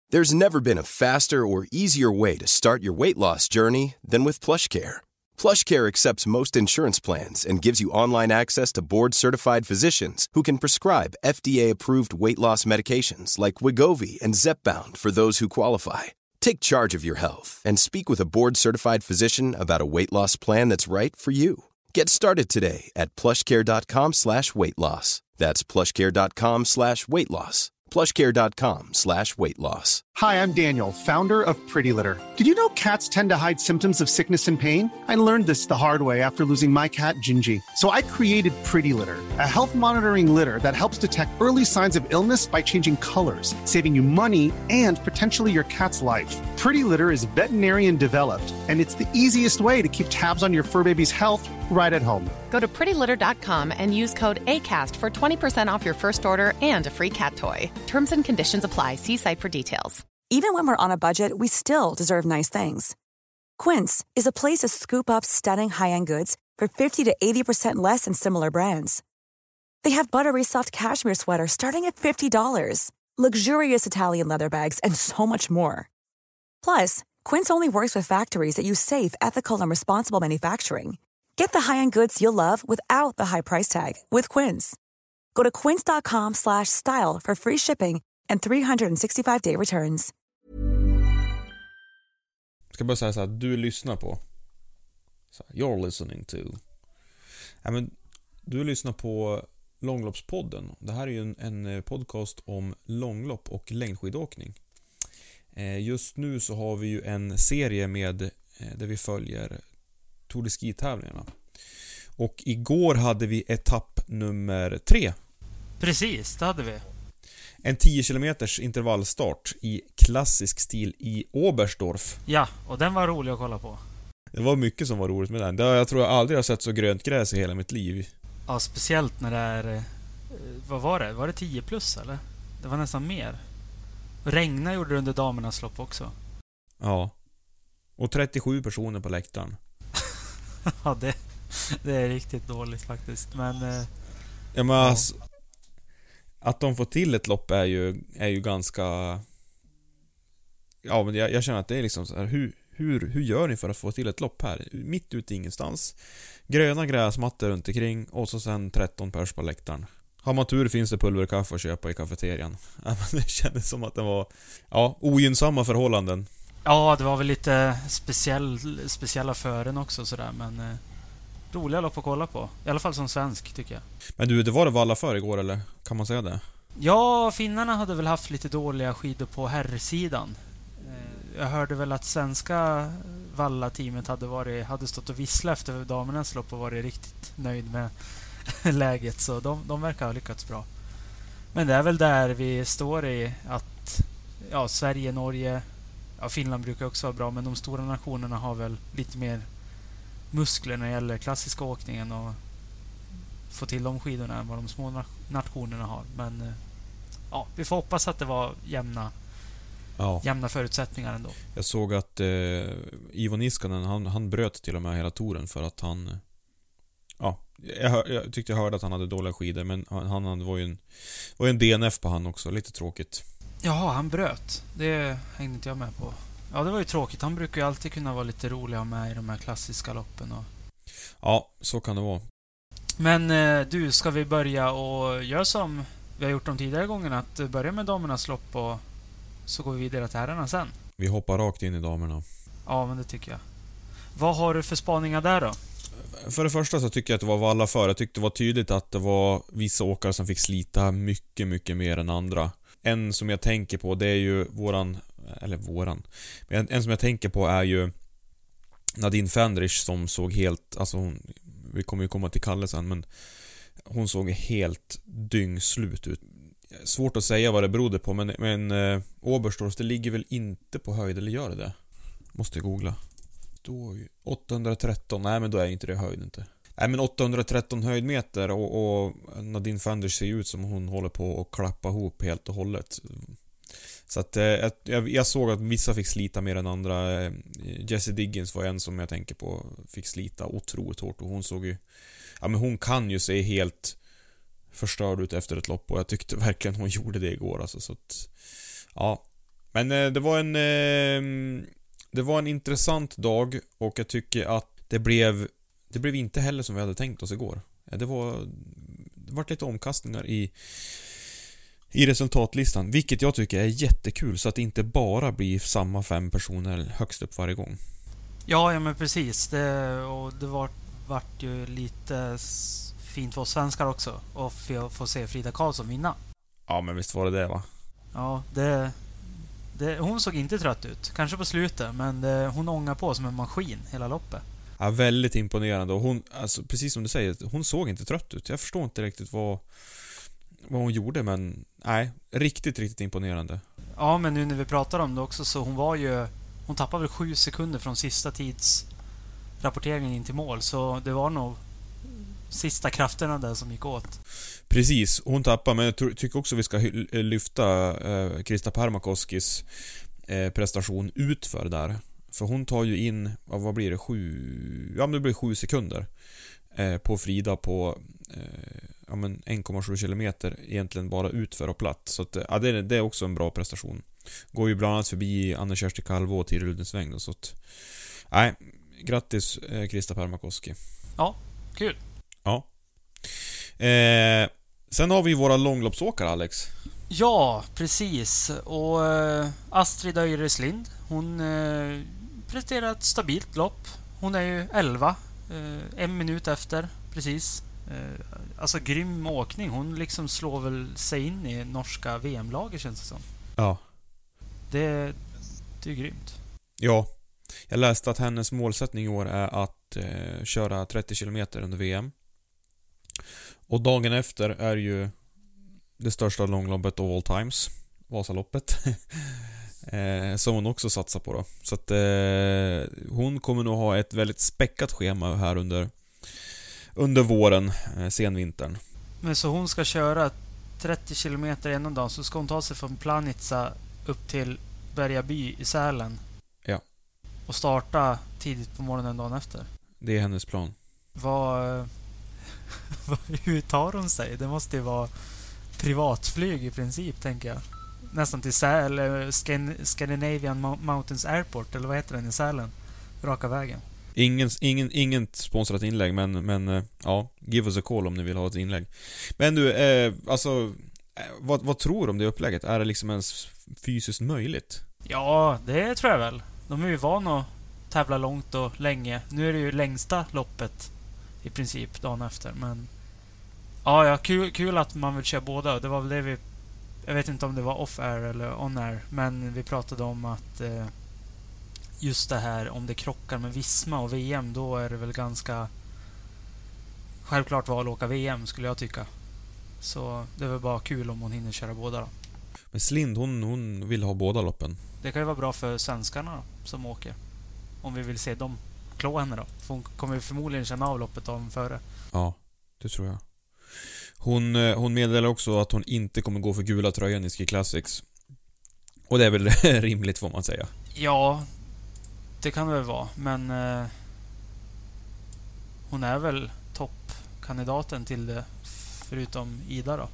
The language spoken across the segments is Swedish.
There's never been a faster or easier way to start your weight loss journey than with PlushCare. PlushCare accepts most insurance plans and gives you online access to board-certified physicians who can prescribe FDA-approved weight loss medications like Wegovy and Zepbound for those who qualify. Take charge of your health and speak with a board-certified physician about a weight loss plan that's right for you. Get started today at plushcare.com/weightloss. That's plushcare.com/weightloss. plushcare.com/weightloss. Hi, I'm Daniel, founder of Pretty Litter. Did you know cats tend to hide symptoms of sickness and pain? I learned this the hard way after losing my cat, Gingy. So I created Pretty Litter, a health monitoring litter that helps detect early signs of illness by changing colors, saving you money and potentially your cat's life. Pretty Litter is veterinarian developed, and it's the easiest way to keep tabs on your fur baby's health right at home. Go to prettylitter.com and use code ACAST for 20% off your first order and a free cat toy. Terms and conditions apply. See site for details. Even when we're on a budget, we still deserve nice things. Quince is a place to scoop up stunning high-end goods for 50 to 80% less than similar brands. They have buttery soft cashmere sweaters starting at $50, luxurious Italian leather bags, and so much more. Plus, Quince only works with factories that use safe, ethical, and responsible manufacturing. Get the high-end goods you'll love without the high price tag with Quince. Go to quince.com/style for free shipping and 365-day returns. Ska bara säga så här, du lyssnar på så här, you're listening to. Ja, men du lyssnar på Långloppspodden. Det här är ju en podcast om långlopp och längdskidåkning. Just nu så har vi ju en serie med där vi följer Tour de Ski-tävlingarna. Och igår hade vi etapp nummer 3. Precis, det hade vi. En 10 kilometers intervallstart i klassisk stil i Oberstdorf. Ja, och den var rolig att kolla på. Det var mycket som var roligt med den. Jag tror jag aldrig har sett så grönt gräs i hela mitt liv. Ja, speciellt när det är... Vad var det? Var det 10 plus eller? Det var nästan mer. Regna gjorde det under damernas lopp också. Ja. Och 37 personer på läktaren. Ja, det är riktigt dåligt faktiskt. Men... Ja, men alltså, att de får till ett lopp är ju ganska... Ja, men jag känner att det är liksom så här, hur gör ni för att få till ett lopp här? Mitt ute ingenstans. Gröna gräsmattor runt omkring och så sen 13 pers på läktaren. Har man tur finns det pulverkaffe att köpa i kafeterian. Ja, men det kändes som att det var ogynnsamma förhållanden. Ja, det var väl lite speciella fören också sådär, men roliga lopp att kolla på. I alla fall som svensk tycker jag. Men du, det var det valla för igår eller? Kan man säga det? Ja, finnarna hade väl haft lite dåliga skidor på herrsidan. Jag hörde väl att svenska valla-teamet hade stått och visslat efter damernas lopp och varit riktigt nöjd med läget. Så de verkar ha lyckats bra. Men det är väl där vi står i att Sverige, Norge, Finland brukar också vara bra, men de stora nationerna har väl lite mer muskler när det gäller klassiska åkningen och få till de skidorna än vad de små nationerna har. Men vi får hoppas att det var jämna förutsättningar ändå. Jag såg att Ivo Niskanen han bröt till och med hela touren för att han jag tyckte jag hörde att han hade dåliga skidor, men han var ju en DNF på han också, lite tråkigt. Jaha, han bröt. Det hängde inte jag med på. Ja, det var ju tråkigt. Han brukar ju alltid kunna vara lite rolig att ha med i de här klassiska loppen. Ja, så kan det vara. Men du, ska vi börja och göra som vi har gjort de tidigare gångerna, att börja med damernas lopp och så går vi vidare till herrarna sen? Vi hoppar rakt in i damerna. Ja, men det tycker jag. Vad har du för spaningar där då? För det första så tycker jag att det var valla för. Jag tyckte det var tydligt att det var vissa åkare som fick slita mycket, mycket mer än andra. En som jag tänker på, det är ju en som jag tänker på är ju Nadine Fendrich, som såg helt, alltså vi kommer ju komma till Kalle sen, men hon såg helt dyngslut ut. Svårt att säga vad det berodde på, men Oberstdorf, det ligger väl inte på höjd, eller gör det? Måste googla. Då 813, nej men då är inte det höjd inte. Nej, men 813 höjdmeter och Nadine Fendrich ser ut som hon håller på att klappa ihop helt och hållet. Så att jag såg att vissa fick slita mer än andra. Jessie Diggins var en som jag tänker på fick slita otroligt hårt, och hon såg ju, men hon kan ju se helt förstörd ut efter ett lopp, och jag tyckte verkligen hon gjorde det igår alltså, så att Men det var en intressant dag. Och jag tycker att det blev inte heller som vi hade tänkt oss igår. Det var lite omkastningar i resultatlistan, vilket jag tycker är jättekul, så att det inte bara blir samma 5 personer högst upp varje gång. Ja, men precis. Det vart ju lite fint för oss svenskar också och få se Frida Karlsson vinna. Ja, men visst var det va? Ja, hon såg inte trött ut. Kanske på slutet, men hon ångar på som en maskin hela loppet. Ja, väldigt imponerande. Och hon, alltså, precis som du säger, hon såg inte trött ut. Jag förstår inte riktigt vad hon gjorde, men nej, riktigt imponerande. Ja, men nu när vi pratar om det också, så hon tappade väl 7 sekunder från sista tidsrapporteringen in till mål, så det var nog sista krafterna där som gick åt. Precis, hon tappade, men jag tycker också vi ska lyfta Krista Pärmäkoskis prestation utför där. För hon tar ju in, vad blir det, 7 sekunder på Frida på 1,7 kilometer egentligen bara utför och platt. Så att, ja, det är också en bra prestation. Går ju bland annat förbi Anna-Kersti Kalvå och Tiril Rudensväng. Så att, nej, grattis Krista Pärmäkoski. Ja, kul. Ja. Sen har vi våra långloppsåkare, Alex. Ja, precis. Och Astrid Öjreslind, hon presterar ett stabilt lopp. Hon är ju 11, 1 minut efter, precis. Alltså grym åkning. Hon liksom slår väl sig in i norska VM-lager, känns det som. Ja. Det är grymt. Ja. Jag läste att hennes målsättning i år är att köra 30 kilometer under VM. Och dagen efter är ju det största långloppet of all times, Vasaloppet. Som hon också satsar på då. Så att hon kommer nog ha ett väldigt späckat schema här under våren, senvintern. Men så hon ska köra 30 kilometer en dag, så ska hon ta sig från Planica upp till Bergaby i Sälen. Ja. Och starta tidigt på morgonen dagen efter. Det är hennes plan. Hur tar hon sig? Det måste ju vara privatflyg i princip, tänker jag. Nästan till Sälen, Scandinavian Mountains Airport, eller vad heter den i Sälen? Raka vägen. Ingen sponsrat inlägg, men ja, give us a call om ni vill ha ett inlägg. Men du, alltså, vad tror du om det upplägget? Är det liksom ens fysiskt möjligt? Ja, det tror jag väl. De är ju vana att tävla långt och länge. Nu är det ju längsta loppet i princip dagen efter, men ja, kul att man vill köra båda. Det var väl det jag vet inte om det var off-air eller on-air, men vi pratade om att just det här, om det krockar med Visma och VM, då är det väl ganska självklart val att åka VM, skulle jag tycka. Så det är väl bara kul om hon hinner köra båda då. Men Slind, hon vill ha båda loppen. Det kan ju vara bra för svenskarna då, som åker. Om vi vill se dem klå henne då. För hon kommer ju förmodligen känna av loppet av före. Ja, det tror jag. Hon meddelar också att hon inte kommer gå för gula tröjan i Ski Classics. Och det är väl rimligt, får man säga. Ja, det kan det väl vara. Men hon är väl toppkandidaten till det, förutom Ida då.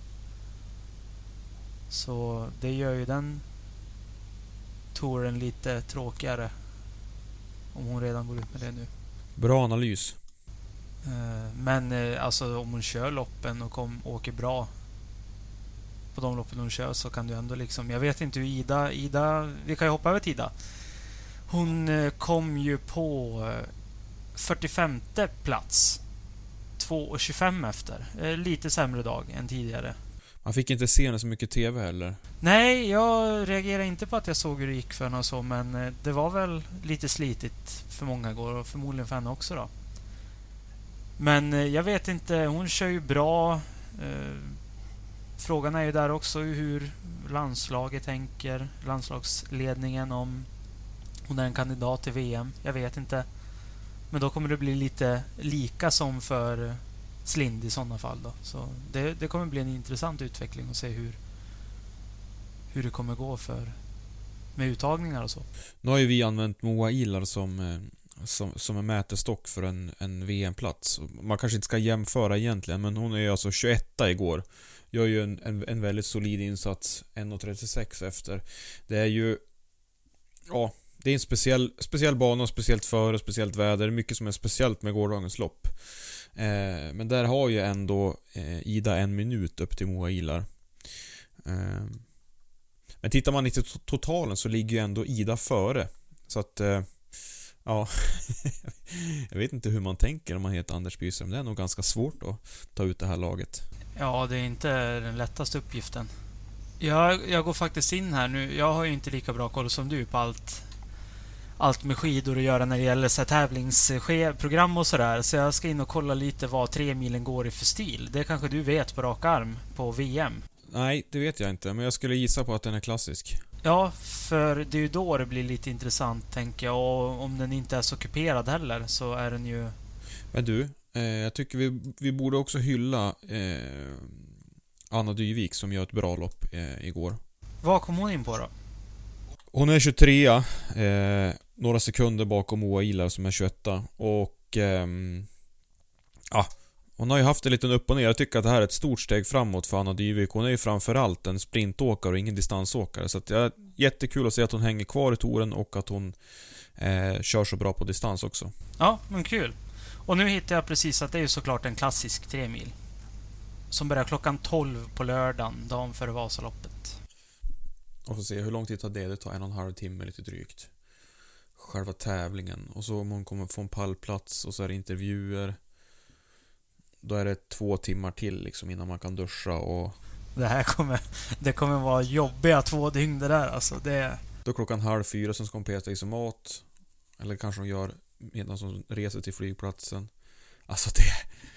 Så det gör ju den touren lite tråkigare, om hon redan går ut med det nu. Bra analys. Men alltså, om hon kör loppen och åker bra på de loppen hon kör, så kan du ändå liksom... Jag vet inte hur Ida... Vi kan ju hoppa över till Ida. Hon kom ju på 45:e plats. 2:25 efter. Lite sämre dag än tidigare. Man fick inte se henne så mycket TV heller. Nej, jag reagerade inte på att jag såg hur det gick för henne och så, men det var väl lite slitigt för många går, och förmodligen för henne också då. Men jag vet inte, hon kör ju bra. Frågan är ju där också hur landslaget tänker, landslagsledningen, om hon är en kandidat till VM. Jag vet inte. Men då kommer det bli lite lika som för Slind i sådana fall då. Så det kommer bli en intressant utveckling att se hur det kommer gå med uttagningar och så. Nu har ju vi använt Moa Ilar som en mätestock för en VM-plats. Man kanske inte ska jämföra egentligen, men hon är ju alltså 21 igår. Gör ju en väldigt solid insats, 1.36 efter. Det är ju, ja, det är en speciell bana, speciellt före, speciellt väder. Mycket som är speciellt med gårdagens lopp. Men där har ju ändå Ida 1 minut upp till Moa Ilar. Men tittar man inte totalen så ligger ju ändå Ida före. Så att ja, jag vet inte hur man tänker om man heter Anders Byström. Det är nog ganska svårt att ta ut det här laget. Ja, det är inte den lättaste uppgiften. Jag går faktiskt in här nu. Jag har ju inte lika bra koll som du på allt med skidor att göra när det gäller så här tävlingsprogram och sådär. Så jag ska in och kolla lite vad 3 milen går i för stil. Det kanske du vet på rak arm på VM. Nej, det vet jag inte. Men jag skulle gissa på att den är klassisk. Ja, för det är ju då det blir lite intressant, tänker jag. Och om den inte är så kuperad heller så är den ju... Men du, jag tycker vi borde också hylla Anna Dyvik som gör ett bra lopp igår. Vad kom hon in på då? Hon är 23, några sekunder bakom Moa Ilar som är 21. Och hon har ju haft en liten upp och ner. Jag tycker att det här är ett stort steg framåt för Anna Dyvik. Hon är ju framförallt en sprintåkare och ingen distansåkare. Så att det är jättekul att se att hon hänger kvar i touren och att hon kör så bra på distans också. Ja, men kul. Och nu hittar jag precis att det är ju såklart en klassisk 3 mil. Som börjar klockan 12 på lördagen, dagen före Vasaloppet. Och så se hur lång tid tar det. Det tar 1,5 timme lite drygt. Själva tävlingen. Och så om hon kommer få en pallplats och så är det intervjuer. Då är det 2 timmar till liksom innan man kan duscha och... Det kommer vara jobbiga 2 dygn det där alltså. Då klockan 3:30 sen ska hon peta i sig mat. Eller kanske hon gör medan hon reser till flygplatsen. Alltså det...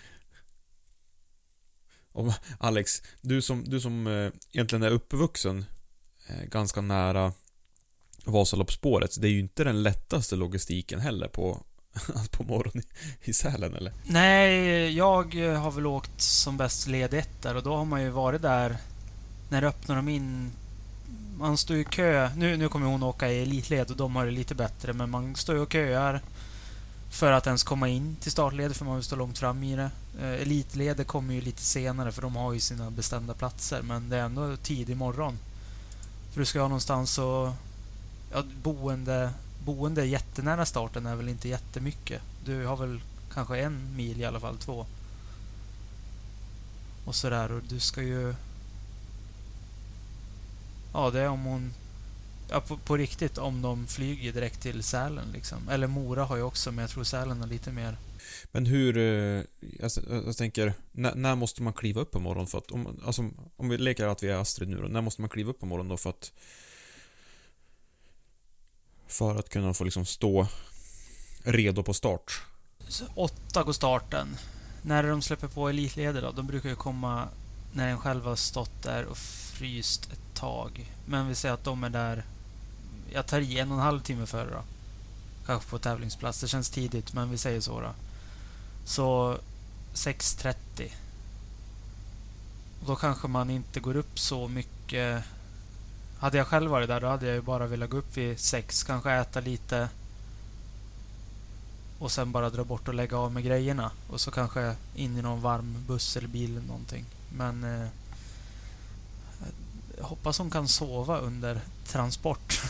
Och Alex, du som egentligen är uppvuxen ganska nära Vasaloppsspåret. Det är ju inte den lättaste logistiken heller på morgonen i Sälen, eller? Nej, jag har väl åkt som bäst led 1 där. Och då har man ju varit där när öppnar de in. Man står i kö. Nu kommer hon åka i elitled och de har det lite bättre. Men man står ju och köar för att ens komma in till startled, för man vill stå långt fram i det. Elitled kommer ju lite senare för de har ju sina bestämda platser. Men det är ändå tidig morgon. För du ska ha någonstans och... Ja, boende jättenära starten är väl inte jättemycket. Du har väl kanske 1 mil i alla fall, 2. Och sådär, och du ska ju... Ja, det är om hon... Ja, på riktigt om de flyger direkt till Sälen liksom. Eller Mora har ju också, men jag tror Sälen har lite mer. Men hur... Jag tänker, när måste man kliva upp på morgonen för att... Om vi leker att vi är Astrid nu då, när måste man kliva upp på morgonen då för att kunna få liksom stå redo på start? 8 går starten. När de släpper på elitleder då, de brukar ju komma när en själv har stått där och fryst ett tag. Men vi säger att de är där, jag tar i 1,5 timme före då. Kanske på tävlingsplats, det känns tidigt, men vi säger så då. Så 6:30. Då kanske man inte går upp så mycket. Hade jag själv varit där, då hade jag ju bara velat gå upp vid 6. Kanske äta lite. Och sen bara dra bort och lägga av med grejerna. Och så kanske in i någon varm buss eller bil eller någonting. Men jag hoppas hon kan sova under transport.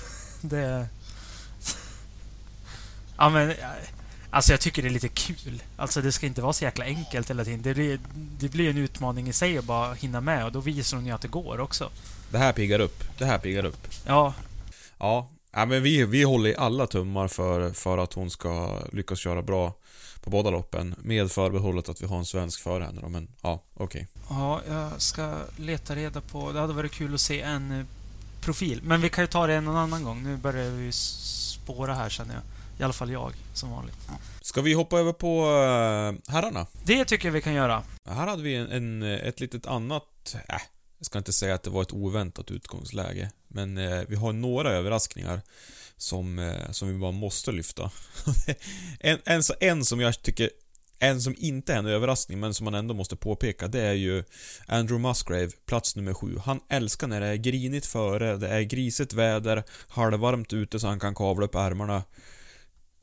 Ja, men alltså jag tycker det är lite kul. Alltså det ska inte vara så jäkla enkelt hela tiden. Det blir en utmaning i sig att bara hinna med. Och då visar hon ju att det går också. Det här piggar upp. Ja. Ja, men vi håller i alla tummar för att hon ska lyckas köra bra på båda loppen. Med förbehållet att vi har en svensk före henne då, men ja, okej. Ja, jag ska leta reda på... Det hade varit kul att se en profil. Men vi kan ju ta det någon annan gång. Nu börjar vi spåra här, känner jag. I alla fall jag, som vanligt. Ska vi hoppa över på herrarna? Det tycker jag vi kan göra. Här hade vi ett litet annat... Jag ska inte säga att det var ett oväntat utgångsläge. Men vi har några överraskningar som vi bara måste lyfta. En som jag tycker... En som inte är en överraskning, men som man ändå måste påpeka, det är ju Andrew Musgrave, plats nummer 7. Han älskar när det är grinigt före, det är grisigt väder, halvvarmt ute så han kan kavla upp ärmarna.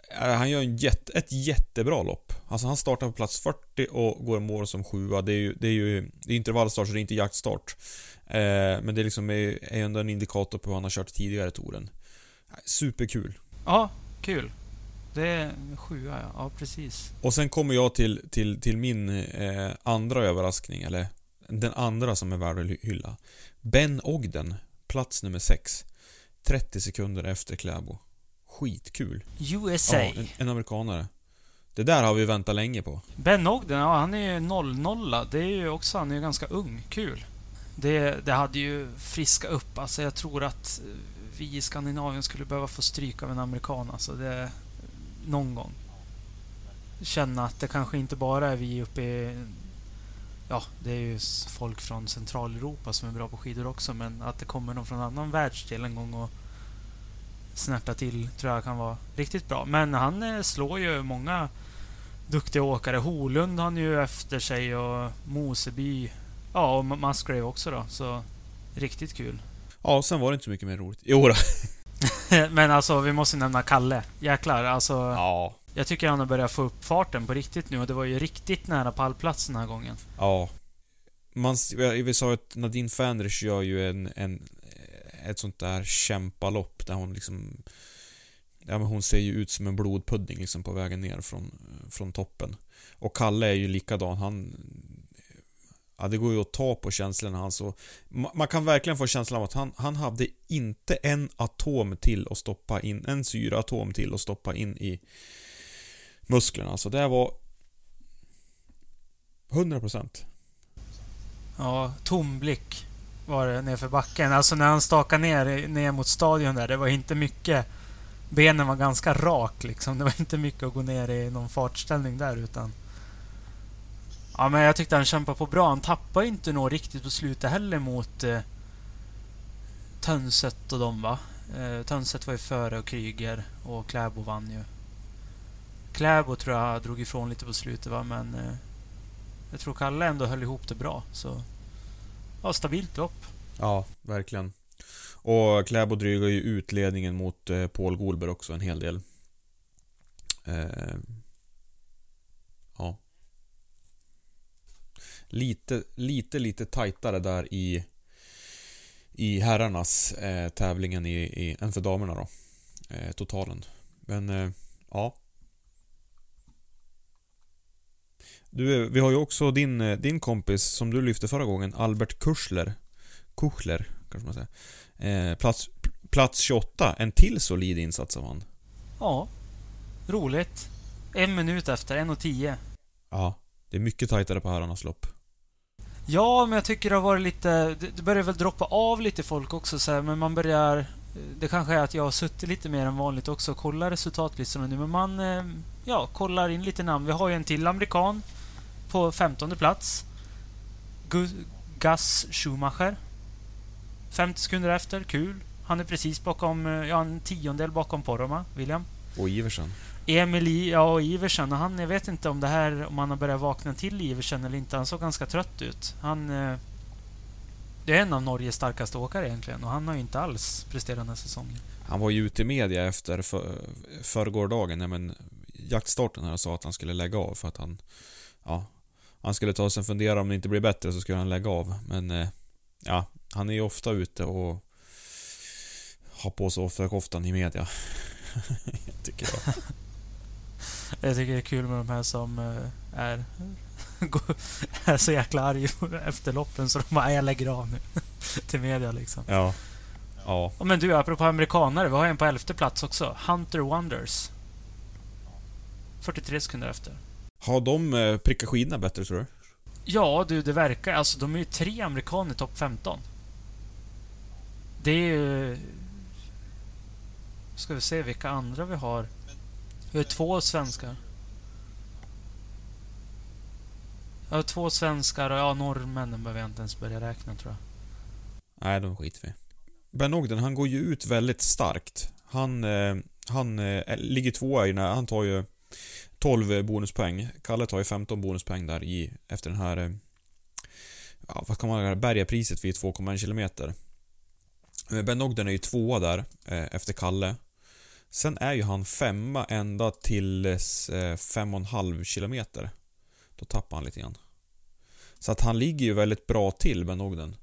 Han gör ett jättebra lopp. Alltså han startar på plats 40 och går i mål som 7. Det är ju intervallstart, så det är inte jaktstart. Men det liksom är ändå en indikator på hur han har kört tidigare i touren. Superkul. Ja, kul. Det är 7, ja precis. Och sen kommer jag till min andra överraskning, eller den andra som är värd att hylla. Ben Ogden, plats nummer 6. 30 sekunder efter Kläbo. Skitkul. USA. Ja, en amerikanare. Det där har vi väntat länge på. Ben Ogden, ja, han är ju 0-0. Det är ju också, han är ju ganska ung. Kul. Det hade ju friska upp. Alltså jag tror att vi i Skandinavien skulle behöva få stryk av en amerikan. Alltså det någon gång. Känna att det kanske inte bara är vi uppe i... Ja, det är ju folk från Centraleuropa som är bra på skidor också. Men att det kommer någon från annan världsdel en gång och snärta till tror jag kan vara riktigt bra. Men han slår ju många duktiga åkare. Holund han ju efter sig och Moseby. Ja, och Musgrave också då. Så riktigt kul. Ja, sen var det inte så mycket mer roligt. Jo då. Men alltså, vi måste nämna Kalle. Jäklar, alltså... Ja. Jag tycker han har börjat få upp farten på riktigt nu. Och det var ju riktigt nära pallplats den här gången. Ja. Vi sa att Nadine Fandrich gör ju ett sånt där kämpalopp där hon liksom... Ja, men hon ser ju ut som en blodpudding liksom på vägen ner från toppen. Och Kalle är ju likadan. Ja, det går ju att ta på känslorna han så. Man kan verkligen få känslan av att han hade inte en atom till att stoppa in, en syraatom till att stoppa in i musklerna. Alltså det var 100%. Ja, tom blick var det nerför backen. Alltså när han stakade ner mot stadion där, det var inte mycket. Benen var ganska rak liksom. Det var inte mycket att gå ner i någon fartställning där utan... Ja, men jag tyckte han kämpade på bra. Han tappade inte nog riktigt på slutet heller mot Tönset och dem, va? Tönset var ju före och Kryger och Kläbo vann ju. Kläbo tror jag drog ifrån lite på slutet, va? Men jag tror Kalle ändå höll ihop det bra. Så ja, stabilt lopp. Ja, verkligen. Och Kläbo drygar ju utledningen mot Paul Golberg också en hel del. Ja. Lite tajtare där i herrarnas tävlingen än för damerna då. Totalen. Men ja. Du, vi har ju också din kompis som du lyfte förra gången, Albert Kuchler kanske man säger. Plats 28, en till solid insats av han. Ja. Roligt. 1 minut efter 1:10. Ja, det är mycket tajtare på herrarnas lopp. Ja, men jag tycker det har varit lite... Det börjar väl droppa av lite folk också så här, men man börjar... Det kanske är att jag har suttit lite mer än vanligt också och kollar resultatlistorna nu, men man kollar in lite namn. Vi har ju en till amerikan på 15:e plats. Gus Schumacher. 50 sekunder efter, kul. Han är precis bakom, en 10:e bakom Poromaa, William. Och Iversen. Emil, och Iversen. Och jag vet inte om han har börjat vakna till Iversen eller inte. Han såg ganska trött ut. Det är en av Norges starkaste åkare egentligen. Och han har ju inte alls presterat den här säsongen. Han var ju ute i media efter förrgårdagen. Men jaktstarten här sa att han skulle lägga av. För att han skulle ta sig en fundera om det inte blir bättre så skulle han lägga av. Men han är ju ofta ute och har på sig ofta koftan i media. Tycker jag. Jag tycker det är kul med de här som är så jäkla arg efter loppen så de bara, jag lägger av nu till media liksom. Ja. Men du, apropå amerikanare, vi har en på 11:e plats också. Hunter Wonders. 43 sekunder efter. Har de prickat skidorna bättre, tror du? Ja, det verkar. Alltså, de är ju 3 amerikaner i topp 15. Det är ju... Ska vi se vilka andra vi har. Vi har 2 svenskar. Ja, 2 svenskar och norrmännen behöver jag inte ens börja räkna, tror jag. Nej, de skiter vi. Ben Ogden, han går ju ut väldigt starkt. Han ligger 2 i han tar ju 12 bonuspoäng. Kalle tar ju 15 bonuspoäng där efter den här vad kan man säga, bergapriset vid 2,1 kilometer. Ben Ogden är ju 2 där efter Kalle. Sen är ju han 5 ända till 5,5 kilometer. Då tappar han lite grann. Så att han ligger ju väldigt bra till med Ogden.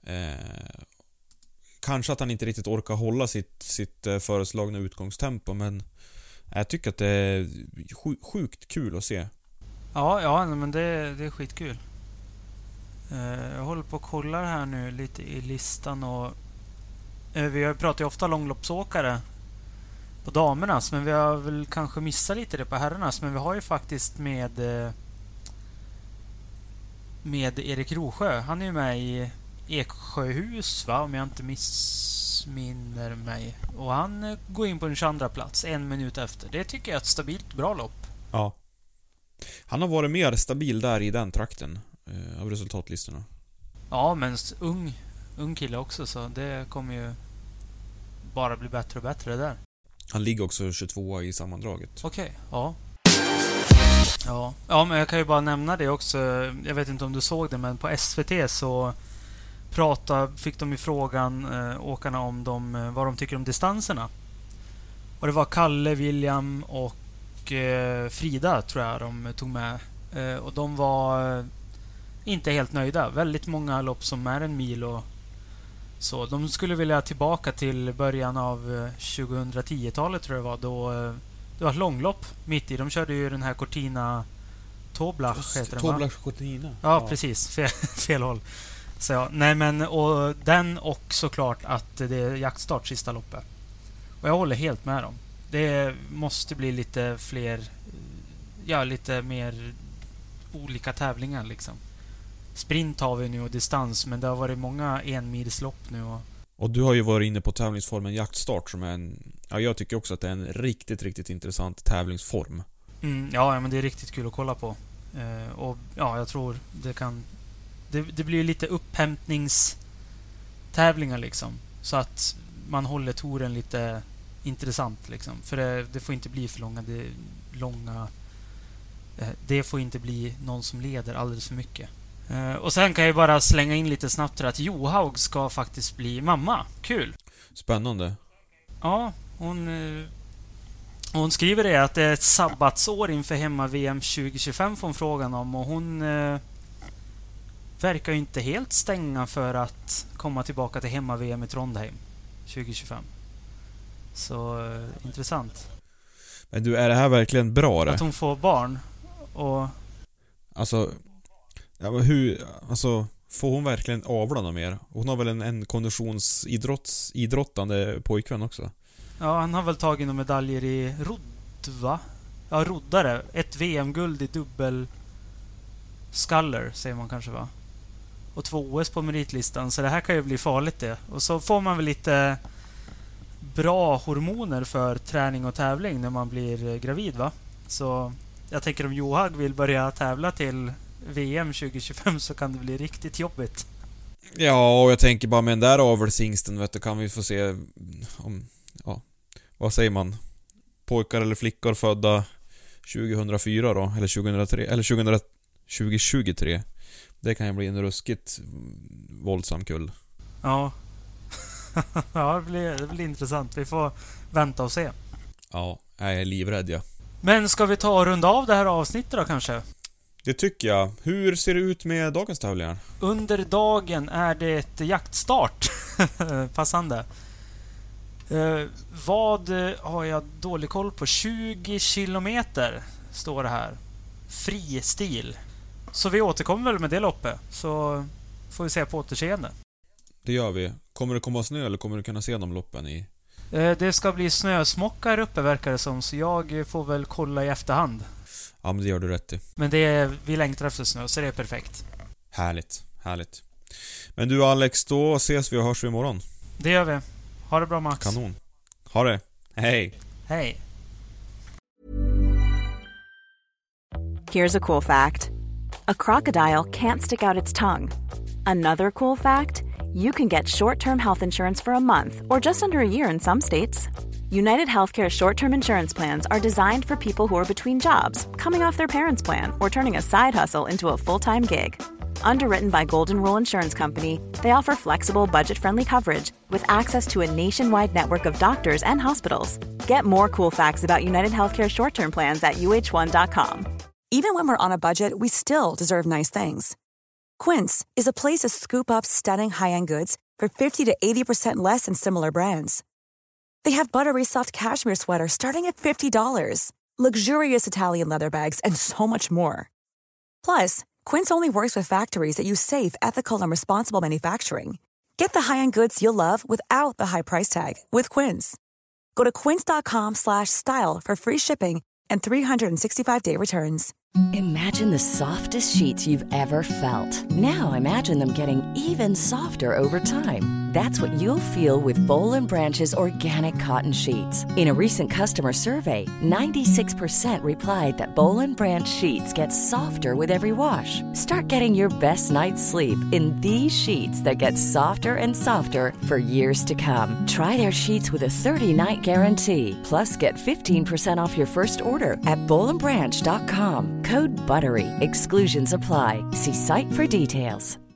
Kanske att han inte riktigt orkar hålla sitt föreslagna utgångstempo, men jag tycker att det är sjukt kul att se. Ja, men det är skitkul. Jag håller på och kollar här nu lite i listan, och vi pratar ju ofta långloppsåkare på damernas, men vi har väl kanske missat lite det på herrarnas, men vi har ju faktiskt med Erik Rosjö. Han är ju med i Eksjöhus, va, om jag inte missminner mig. Och han går in på en 22:a plats 1 minut efter. Det tycker jag är ett stabilt bra lopp. Ja. Han har varit mer stabil där i den trakten av resultatlistorna. Ja, men ung kille också, så det kommer ju bara bli bättre och bättre där. Han ligger också 22 i sammandraget. Okej, ja. Ja, men jag kan ju bara nämna det också. Jag vet inte om du såg det, men på SVT så fick de ju frågan åkarna om vad de tycker om distanserna. Och det var Kalle, William och Frida, tror jag de tog med. Och de var inte helt nöjda. Väldigt många lopp som är 1 mil och så. De skulle vilja tillbaka till början av 2010-talet, tror jag det var. Då det var ett långlopp mitt i. De körde ju den här Cortina Toblach, heter den, va? Toblach Cortina. Ja, precis. Fel håll. Så ja, nej men, och den, och såklart att det är jaktstart sista loppet. Och jag håller helt med dem. Det måste bli lite fler, lite mer olika tävlingar liksom. Sprint har vi nu och distans, men det har varit många 1-milslopp nu. Och du har ju varit inne på tävlingsformen jaktstart, som är jag tycker också att det är en riktigt, riktigt intressant tävlingsform. Ja, men det är riktigt kul att kolla på. Och ja, jag tror det blir lite upphämtningstävlingar liksom. Så att man håller touren lite intressant liksom. För det får inte bli för långa. Det får inte bli någon som leder alldeles för mycket. Och sen kan jag bara slänga in lite snabbt att Johaug ska faktiskt bli mamma. Kul! Spännande. Ja, hon skriver det att det är ett sabbatsår inför hemma-VM 2025 från frågan om, och hon verkar ju inte helt stänga för att komma tillbaka till hemma-VM i Trondheim 2025. Så intressant. Men du, är det här verkligen bra det? Att hon får barn och... Alltså... Ja, men får hon verkligen avla något mer? Hon har väl en konditionsidrottande pojkvän också? Ja, han har väl tagit några medaljer i rodd, va? Ja, roddare. Ett VM-guld i dubbel sculler, säger man kanske, va? Och 2 OS på meritlistan, så det här kan ju bli farligt det. Och så får man väl lite bra hormoner för träning och tävling när man blir gravid, va? Så jag tänker om Johaug vill börja tävla till VM 2025 så kan det bli riktigt jobbigt. Ja, och jag tänker bara med den där avelsingsten, vet du, kan vi få se om, vad säger man? Pojkar eller flickor födda 2004 då, eller 2003, eller 2023. Det kan ju bli en ruskigt våldsam kull. Ja. Ja, det blir intressant. Vi får vänta och se. Ja, jag är livrädd, ja. Men ska vi ta och runda av det här avsnittet då kanske? Det tycker jag. Hur ser det ut med dagens tävlingar? Under dagen är det ett jaktstart. Passande. Vad har jag dålig koll på? 20 kilometer står det här. Fri stil. Så vi återkommer väl med det loppet. Så får vi se på återseende. Det gör vi. Kommer det komma snö eller kommer du kunna se de loppen i? Det ska bli snösmockar uppe verkar det som. Så jag får väl kolla i efterhand. Ja, men det gör du rätt i. Men vi längtar efter snö, så det är perfekt. Härligt. Men du Alex, då ses vi och hörs vi imorgon. Det gör vi. Ha det bra, Max. Kanon. Ha det. Hej. Hej. Here's a cool fact. A crocodile can't stick out its tongue. Another cool fact, you can get short-term health insurance for a month or just under a year in some states. United Healthcare short-term insurance plans are designed for people who are between jobs, coming off their parents' plan, or turning a side hustle into a full-time gig. Underwritten by Golden Rule Insurance Company, they offer flexible, budget-friendly coverage with access to a nationwide network of doctors and hospitals. Get more cool facts about United Healthcare short-term plans at uh1.com. Even when we're on a budget, we still deserve nice things. Quince is a place to scoop up stunning high-end goods for 50 to 80% less than similar brands. They have buttery soft cashmere sweaters starting at $50, luxurious Italian leather bags, and so much more. Plus, Quince only works with factories that use safe, ethical, and responsible manufacturing. Get the high-end goods you'll love without the high price tag with Quince. Go to quince.com/style for free shipping and 365-day returns. Imagine the softest sheets you've ever felt. Now imagine them getting even softer over time. That's what you'll feel with Boll & Branch's organic cotton sheets. In a recent customer survey, 96% replied that Boll & Branch sheets get softer with every wash. Start getting your best night's sleep in these sheets that get softer and softer for years to come. Try their sheets with a 30-night guarantee. Plus, get 15% off your first order at bollandbranch.com. Code BUTTERY. Exclusions apply. See site for details.